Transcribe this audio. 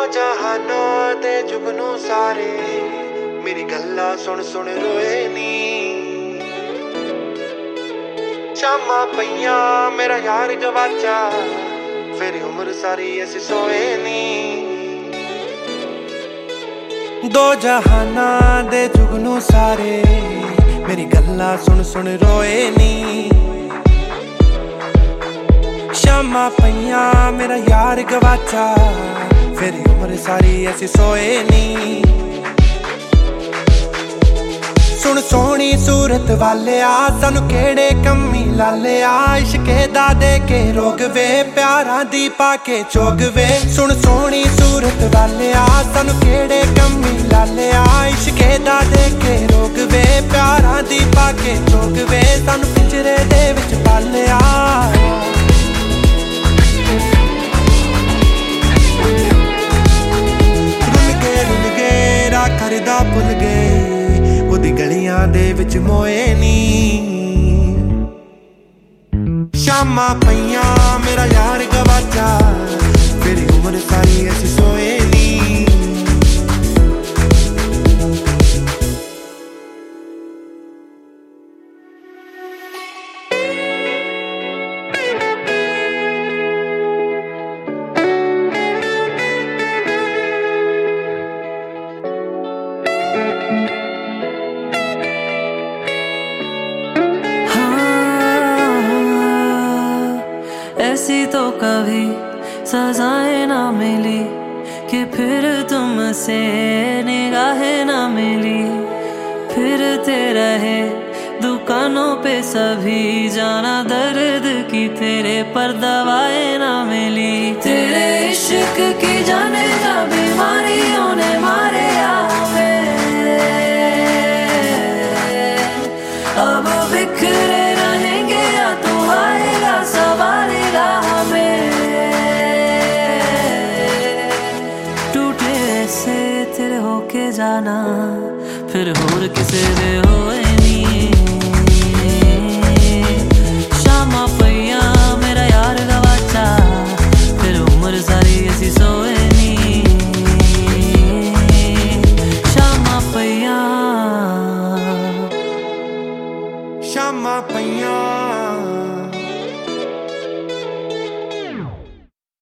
ਜਹਾਨਾਂ ਤੇ ਜੁਗਨੂ ਸਾਰੇ ਮੇਰੀ ਗੱਲਾਂ ਸੁਣ ਸੁਣ ਰੋਏ ਨੀ। ਸ਼ਾਮਾਂ ਪਈਆਂ ਮੇਰਾ ਯਾਰ ਗਵਾਚਾ, ਫਿਰ ਉਮਰ ਸਾਰੀ ਅਸੀਂ ਸੋਏ ਨੀ। ਦੋ ਜਹਾਨਾਂ ਦੇ ਜੁਗਨੂ ਸਾਰੇ ਮੇਰੀ ਗੱਲਾਂ ਸੁਣ ਸੁਣ ਰੋਏ ਨੀ। ਸ਼ਾਮਾਂ ਪਈਆਂ ਮੇਰਾ ਯਾਰ ਗਵਾਚਾ, ਫਿਰ ਉਮਰ ਸਾਰੀ ਅਸੀਂ ਸੋਏ ਨੀ। ਸੁਣ ਸੋਹਣੀ ਸੂਰਤ ਵਾਲਿਆ ਸਾਨੂੰ ਕਿਹੜੇ ਕੰਮੀ ਲਾਲਿਆ, ਇਸ਼ਕੇ ਦਾ ਦੇ ਕੇ ਰੋਗ ਵੇ ਪਿਆਰਾਂ ਦੀ ਪਾ ਕੇ ਚੋਗ ਵੇ। ਸੁਣ ਸੋਹਣੀ ਸੂਰਤ ਵਾਲਿਆ ਸਾਨੂੰ ਕਿਹੜੇ ਕੰਮੀ ਲਾਲਿਆ, ਇਸ਼ਕੇ ਦਾ ਦੇ ਕੇ ਰੋਗ ਵੇ ਪਿਆਰਾਂ ਦੀ ਪਾ ਕੇ ਚੋਗ ਵੇ। ਸਾਨੂੰ ਪਿੰਜਰੇ ਦੇ ਵਿੱਚ ਪਾਲਿਆ, ਕਰਦਾ ਭੁੱਲ ਗਏ ਉਹਦੀ ਗਲੀਆਂ ਦੇ ਵਿੱਚ ਮੋਏ ਨੀ। ਸ਼ਾਮਾਂ ਪਈਆਂ ਮੇਰਾ ਯਾਰ ਗਵਾਚਾ, ਫਿਰ ਉਮਰ ਸਾਰੀ ਅਸੀਂ ਸੋਏ ਨੀ। ऐसी तो कभी सजाएं ना मिली कि फिर तुमसे निगाहें ना मिली। फिरते रहे दुकानों पे सभी, जाना दर्द की तेरे पर दवाएं ना मिली। तेरे इश्क की जाने जा बीमारियों ने मारे हमें, अब बिखरे रहेंगे या तू आएगा सवारेगा हमें। टूटे से तेरे होके जाना, फिर होर किसे दे होए नी।